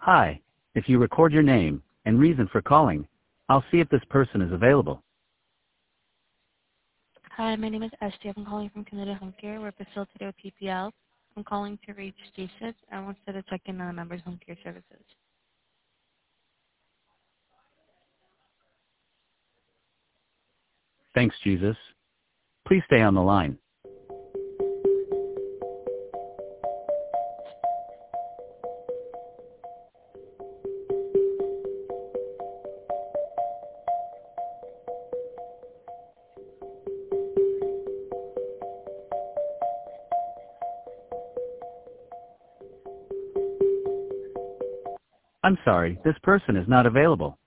Hi. If you record your name and reason for calling, I'll see if this person is available. Hi, my name is Esty. I'm calling from Canada Home Care. We're facilitated with PPL. I'm calling to reach Jesus. I wanted to check in on the members' home care services. Thanks, Jesus. Please stay on the line. I'm sorry, this person is not available.